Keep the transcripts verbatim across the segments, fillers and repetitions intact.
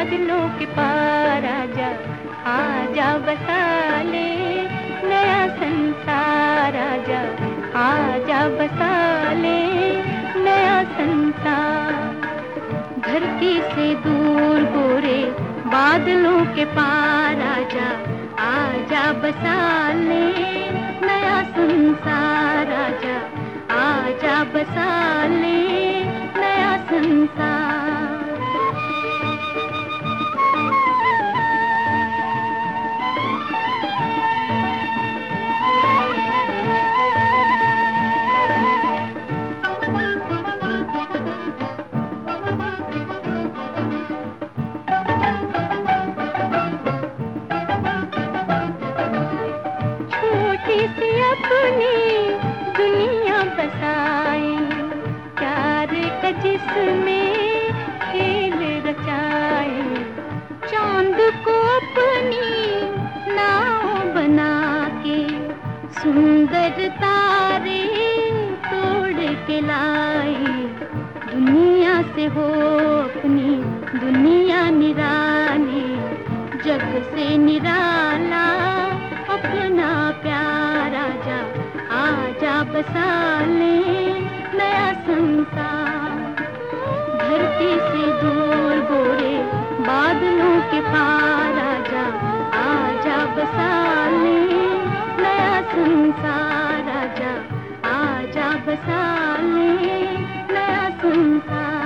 बादलों के पार आजा, आजा बसा ले नया संसार, आजा आजा बसा ले नया संसार। धरती से दूर गोरे बादलों के पार आजा, आजा बसा ले नया संसार, आजा आजा बसा ले नया संसार। सी अपनी दुनिया बसाए, प्यार का जिसमें खेल रचाए, चांद को अपनी नाव बना के सुंदर तारे तोड़ के लाए। दुनिया से हो अपनी दुनिया निराली, जग से निराला अपना प्यार, आजा आजा बसा ले नया संसार। धरती से दूर गोरे बादलों के पार आजा, आजा बसा ले नया संसार, आजा आजा बसा ले नया संसार।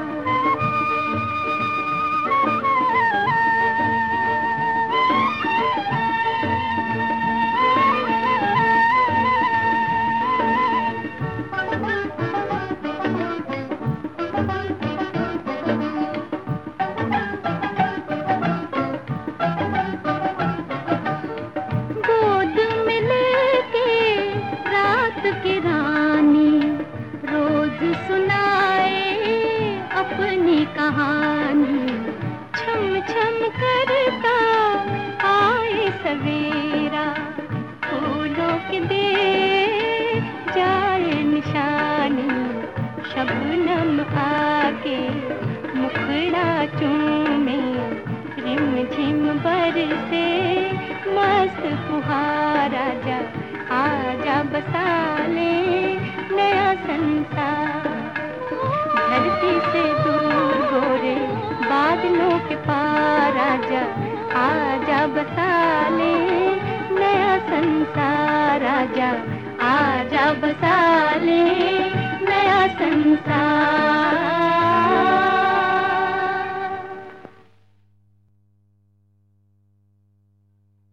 की रानी रोज सुनाए अपनी कहानी, छम छम करता आए सवेरा, फूलों के दे जाए निशानी, शबनम आके मुखड़ा चूमे, रिम झिम बरसे मस्त फुहार, आजा आजा बसा ले नया संसार। धरती से दूर गोरे बादलों के पार आजा, आजा बसा ले नया संसार, आजा आजा बसा ले नया संसार।